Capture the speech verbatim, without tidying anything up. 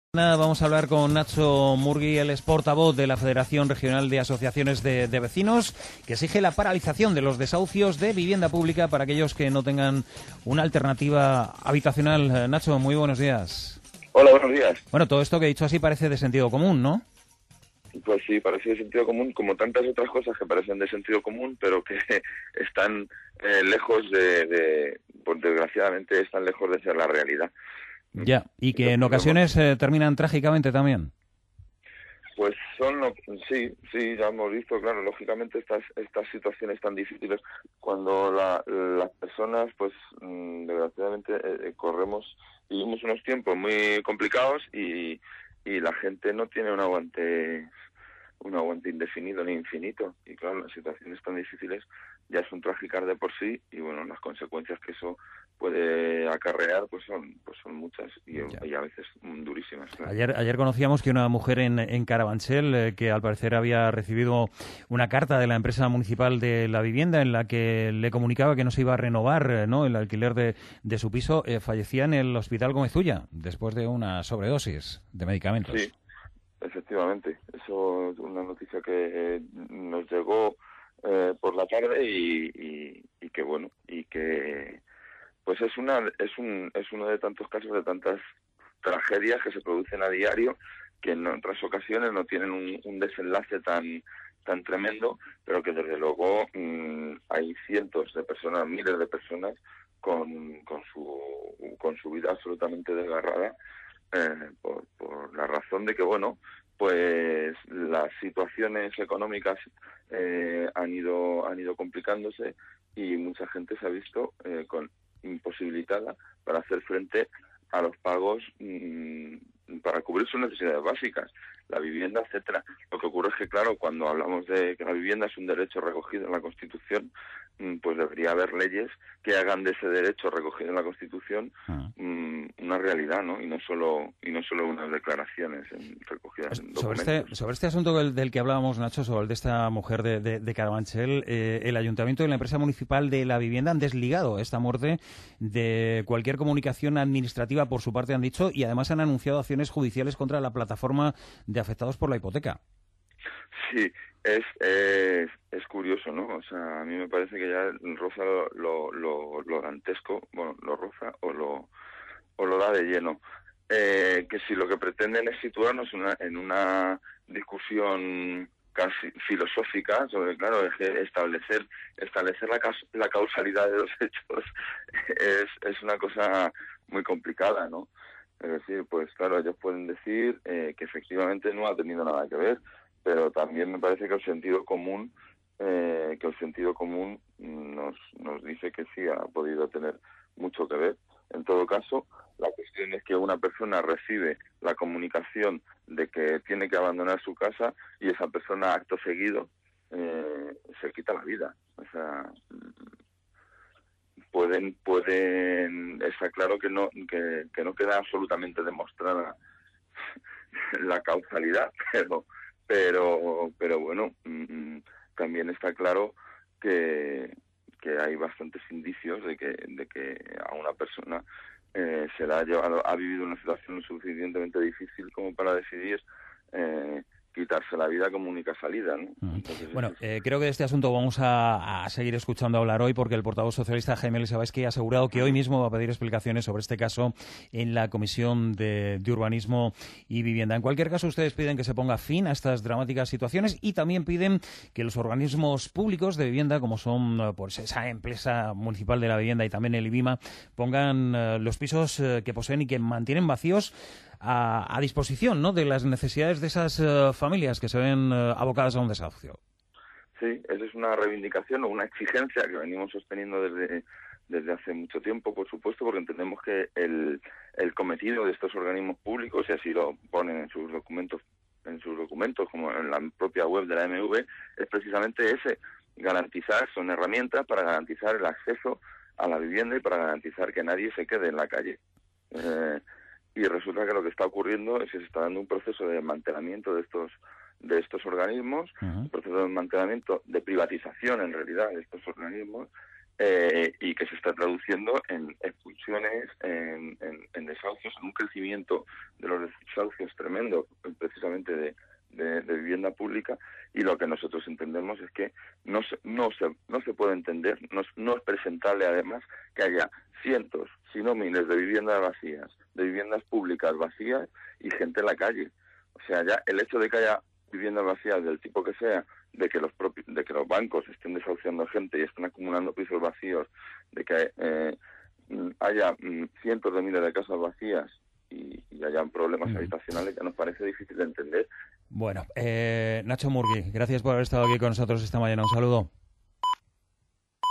Nada, vamos a hablar con Nacho Murgui, el es portavoz de la Federación Regional de Asociaciones de, de Vecinos, que exige la paralización de los desahucios de vivienda pública para aquellos que no tengan una alternativa habitacional. Nacho, muy buenos días. Hola, buenos días. Bueno, todo esto que he dicho así parece de sentido común, ¿no? Pues sí, parece de sentido común, como tantas otras cosas que parecen de sentido común, pero que están eh, lejos de, de, pues desgraciadamente, están lejos de ser la realidad. Ya, y que en ocasiones eh, terminan trágicamente también. Pues son, sí, sí, ya hemos visto, claro, lógicamente estas estas situaciones tan difíciles, cuando la, las personas, pues, desgraciadamente, eh, corremos, vivimos unos tiempos muy complicados y, y la gente no tiene un aguante un aguante indefinido ni infinito, y claro, las situaciones tan difíciles ya son trágicas de por sí, y bueno, las consecuencias que eso puede acarrear pues son pues son muchas y, y a veces durísimas. Claro. Ayer ayer conocíamos que una mujer en, en Carabanchel, eh, que al parecer había recibido una carta de la empresa municipal de la vivienda en la que le comunicaba que no se iba a renovar eh, ¿no? el alquiler de, de su piso, eh, fallecía en el Hospital Gómez Ulla después de una sobredosis de medicamentos. Sí. Efectivamente, eso es una noticia que eh, nos llegó eh, por la tarde y, y, y que bueno, y que pues es una es un es uno de tantos casos, de tantas tragedias que se producen a diario, que en otras ocasiones no tienen un, un desenlace tan tan tremendo, pero que desde luego mmm, hay cientos de personas, miles de personas con con su con su vida absolutamente desgarrada. Eh, por, por la razón de que, bueno, pues las situaciones económicas eh, han ido han ido complicándose y mucha gente se ha visto eh, con imposibilitada para hacer frente a los pagos mmm, para cubrir sus necesidades básicas, la vivienda, etcétera. Lo que ocurre es que, claro, cuando hablamos de que la vivienda es un derecho recogido en la Constitución, pues debería haber leyes que hagan de ese derecho recogido en la Constitución uh-huh. una realidad, ¿no? Y no solo y no solo unas declaraciones en, recogidas en sobre documentos. Este, sobre este asunto del, del que hablábamos, Nacho, sobre el de esta mujer de, de, de Carabanchel, eh, el Ayuntamiento y la empresa municipal de la vivienda han desligado esta muerte de cualquier comunicación administrativa por su parte, han dicho, y además han anunciado acciones judiciales contra la plataforma de afectados por la hipoteca. Sí, es, es es curioso, ¿no? O sea, a mí me parece que ya roza lo, lo, lo, lo dantesco, bueno, lo roza o lo o lo da de lleno. Eh, que si lo que pretenden es situarnos una, en una discusión casi filosófica sobre, claro, es que establecer establecer la, la causalidad de los hechos es, es una cosa muy complicada, ¿no? Es decir, pues claro, ellos pueden decir eh, que efectivamente no ha tenido nada que ver, pero también me parece que el sentido común eh, que el sentido común nos nos dice que sí ha podido tener mucho que ver. En todo caso, la cuestión es que una persona recibe la comunicación de que tiene que abandonar su casa y esa persona, acto seguido, eh, se quita la vida. O sea, pueden pueden está claro que no que, que no queda absolutamente demostrada la causalidad, pero pero pero bueno, mmm, también está claro que que hay bastantes indicios de que de que a una persona eh, se la ha llevado ha vivido una situación suficientemente difícil como para decidir eh, quitarse la vida como única salida, ¿no? Entonces, bueno, eh, creo que de este asunto vamos a, a seguir escuchando hablar hoy, porque el portavoz socialista Jaime Lizabaiski ha asegurado que hoy mismo va a pedir explicaciones sobre este caso en la Comisión de, de Urbanismo y Vivienda. En cualquier caso, ustedes piden que se ponga fin a estas dramáticas situaciones y también piden que los organismos públicos de vivienda, como son pues, esa empresa municipal de la vivienda y también el IBIMA, pongan uh, los pisos uh, que poseen y que mantienen vacíos A, a disposición, ¿no?, de las necesidades de esas uh, familias que se ven uh, abocadas a un desahucio. Sí, esa es una reivindicación o una exigencia que venimos sosteniendo desde desde hace mucho tiempo, por supuesto, porque entendemos que el, el cometido de estos organismos públicos, y así lo ponen en sus documentos, en sus documentos como en la propia web de la M V, es precisamente ese, garantizar, son herramientas para garantizar el acceso a la vivienda y para garantizar que nadie se quede en la calle. Eh, Y resulta que lo que está ocurriendo es que se está dando un proceso de desmantelamiento de estos de estos organismos, uh-huh. un proceso de desmantelamiento, de privatización en realidad de estos organismos, eh, y que se está traduciendo en expulsiones, en, en, en desahucios, en un crecimiento de los desahucios tremendo, precisamente de, de, de vivienda pública. Y lo que nosotros entendemos es que no se, no se, no se puede entender, no, no es presentable además que haya cientos, si no miles, de viviendas vacías, de viviendas públicas vacías y gente en la calle. O sea, ya el hecho de que haya viviendas vacías del tipo que sea, de que los propios, de que los bancos estén desahuciando gente y estén acumulando pisos vacíos, de que eh, haya mm, cientos de miles de casas vacías y, y hayan problemas mm. habitacionales, ya nos parece difícil de entender. Bueno, eh, Nacho Murgui, gracias por haber estado aquí con nosotros esta mañana. Un saludo.